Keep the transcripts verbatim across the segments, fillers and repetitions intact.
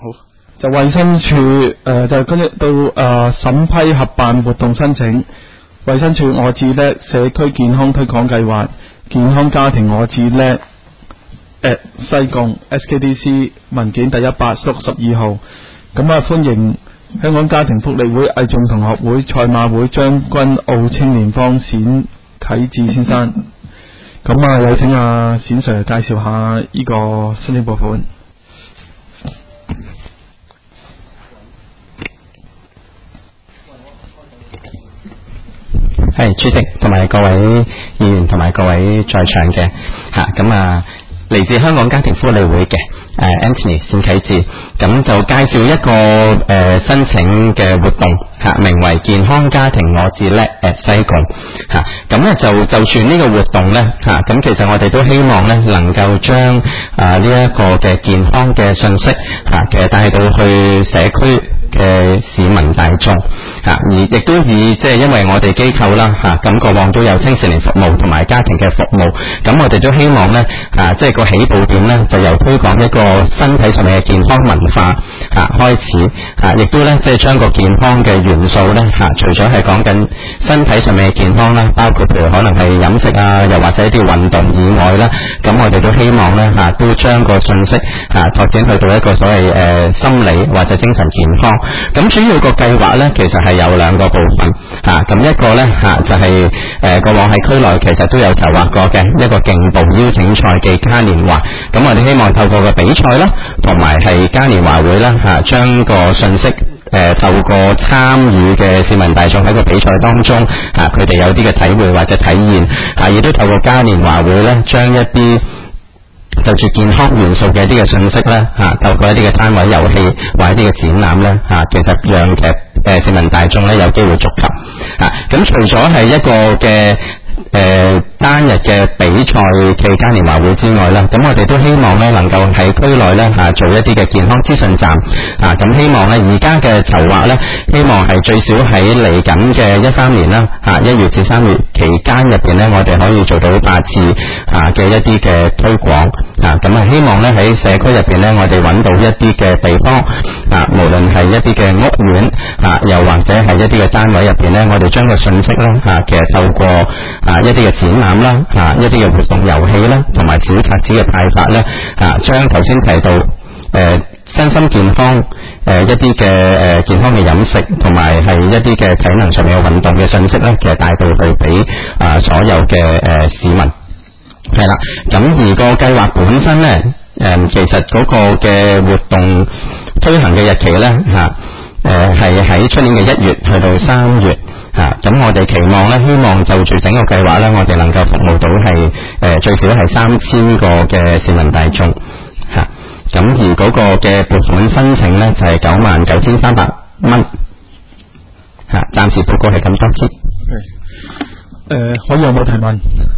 好。就衛生署誒、呃、就跟住到誒審、呃、批合辦活動申請，衛生署我至叻社區健康推廣計劃，健康家庭我至叻誒西貢 S K D C 文件第一百六十二號，咁啊歡迎香港家庭福利會藝眾同學會賽馬會將軍澳青年坊冼啟智先生，咁啊有請阿冼 Sir 介紹下呢個申請撥款。 係主席同埋各位議員同埋各位在場嘅吓，咁啊嚟自香港家庭福利會嘅誒 Anthony 冼啟智，咁就介紹一個誒、呃、申請嘅活動吓、啊，名為健康家庭我至叻誒西貢吓，咁、啊、咧就就算呢個活動咧吓，咁、啊、其實我哋都希望咧能夠將啊呢一、這個嘅健康嘅信息吓，其實帶到去社區嘅市民大眾吓，而亦都以即係因為我哋機構啦吓，咁過往都有青少年服務同埋家庭嘅服務，咁我哋都希望咧啊，即係個起步點咧就由推廣一個身體上面嘅健康文化啊開始啊，亦都咧即係將個健康嘅元素咧吓，除咗係講緊身體上面嘅健康啦，包括譬如可能係飲食啊，又或者一啲運動以外啦，咁我哋都希望咧吓都將個信息啊拓展去到一個所謂誒、呃、心理或者精神健康。咁主要個計劃咧，其實係有兩個部分吓，咁、啊、一個咧吓、啊、就係、是、誒、呃、過往喺區內其實都有籌劃過嘅一個競步邀請賽嘅嘉年華，咁我哋希望透過個比賽啦，同埋係嘉年華會啦吓，將、啊、個信息誒、呃、透過參與嘅市民大眾喺個比賽當中吓，佢、啊、哋有啲嘅體會或者體驗吓，亦、啊、都透過嘉年華會咧，將一啲就住健康元素嘅一啲嘅信息咧嚇，透過一啲嘅攤位遊戲或者一啲嘅展覽咧嚇，其實讓嘅誒市民大眾咧有機會觸及嚇。咁除咗係一個嘅誒、呃、單日嘅比賽嘅嘉年華會之外咧，咁我哋都希望咧能夠喺區內咧嚇做一啲嘅健康資訊站啊，咁希望咧而家嘅籌劃咧，希望係最少喺嚟緊嘅一三年啦嚇一月至三月期間入邊咧，我哋可以做到八次啊嘅一啲嘅推廣啊，咁啊希望咧喺社區入邊咧，我哋揾到一啲嘅地方啊，無論係一啲嘅屋苑啊，又或者係一啲嘅單位入邊咧，我哋將個信息咧嚇、啊，其實透過啊一啲嘅展覽啦，啊一啲嘅活動遊戲啦，同埋小冊子嘅派發咧，啊將頭先提到誒、呃、身心健康誒、呃、一啲嘅誒健康嘅飲食，同埋係一啲嘅體能上面嘅運動嘅信息咧，其實帶到去俾啊所有嘅誒、呃、市民係啦。咁而個計劃本身咧，誒、呃、其實嗰個嘅活動推行嘅日期咧嚇誒係喺出年嘅一月去到三月。吓，咁、啊、我哋期望咧，希望就住整個計劃咧，我哋能夠服務到係誒、呃、最少係三千個嘅市民大眾吓，咁、啊、而嗰個嘅撥款申請咧就係九萬九千三百蚊吓，暫時報告係咁多先。 誒、呃，可以有冇提問？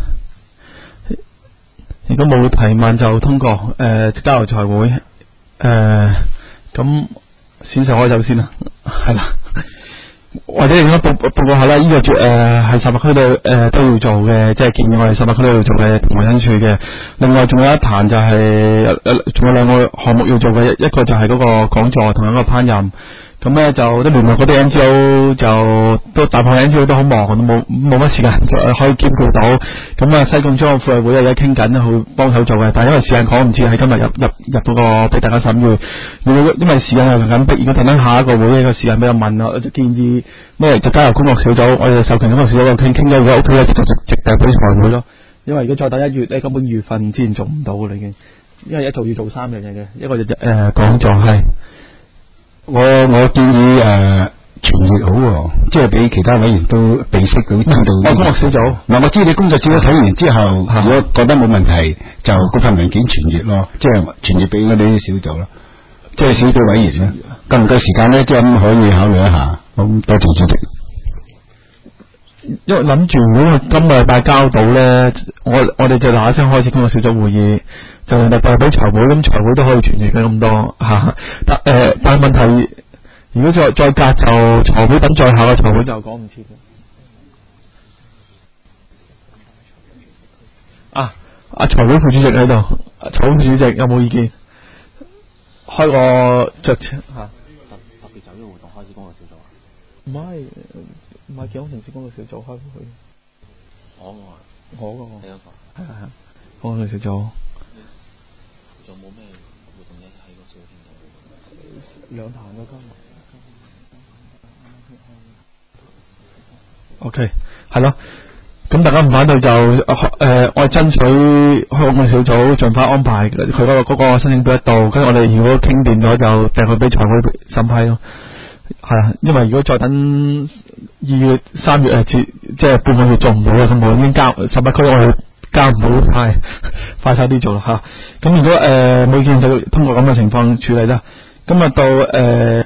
如果冇提問就通過。誒、呃，交流財會誒，咁線上開走先啦，係啦。或者應該報報告下啦，呢、這個誒係十八區度誒都要做嘅，即係建議我哋十八區都要做嘅同衛生署嘅。另外仲有一壇就係、是、誒，仲有兩個項目要做嘅，一個就係嗰個講座同一個烹飪。咁咧就都聯絡嗰啲 N G O 就都大部分 N G O 都好忙，都冇冇乜時間可以兼顧到。咁啊西貢中學婦女會而家傾緊去幫手做嘅，但係因為時間趕唔切，喺今日入入入嗰個俾大家審議。因為時間又緊迫，如果等緊下一個會呢個時間比較問啊，我就建議咩就加入工作小組，我哋授權工作小組傾傾咗，如果 OK 咧就直直遞俾財會咯。因為如果再等一月咧，根本二月份之前做唔到嘅啦已經，因為一做要做三樣嘢嘅，一個就誒講座係。 我我建議誒傳閱好，即係俾其他委員都備識到知道。 我工作小組嗱，我知你工作小組睇完之後，如果覺得冇問題，就嗰份文件傳閱咯，即係傳閱俾我哋啲小組咯，即係小組委員咧。夠唔夠時間咧？即係咁可以考慮一下。好，多謝主席。 因為諗住如果今個禮拜交到咧，我我哋就嗱一聲開始工作小組會議，就禮拜俾財會，咁財會都可以傳閱嘅咁多吓。但誒、呃，但係問題，如果再再隔就財會等再下個財會就講唔切啊！阿財會副主席喺度，財會副主席有冇意見？ 開個酌情嚇。 特特別就呢個活動開始工作小組啊？ 唔係唔係健康城市工作小組開會。 我個我嗰個你嗰個係係係，工作小組。 仲有冇咩活動一喺個小組度？ 兩壇嘅今日。OK， 係咯。咁大家唔反對就誒、呃，我哋爭取香港嘅小組盡快安排佢嗰、那個嗰、那個申請表一度，跟住我哋如果傾掂咗就掟佢俾財會審批咯。係啊，因為如果再等二月、三月誒，即即係半個月做唔到嘅，咁我已經交十八區，我哋交唔到，快快晒啲做啦嚇。咁如果誒冇意見就通過咁嘅情況處理啦。今日到誒。呃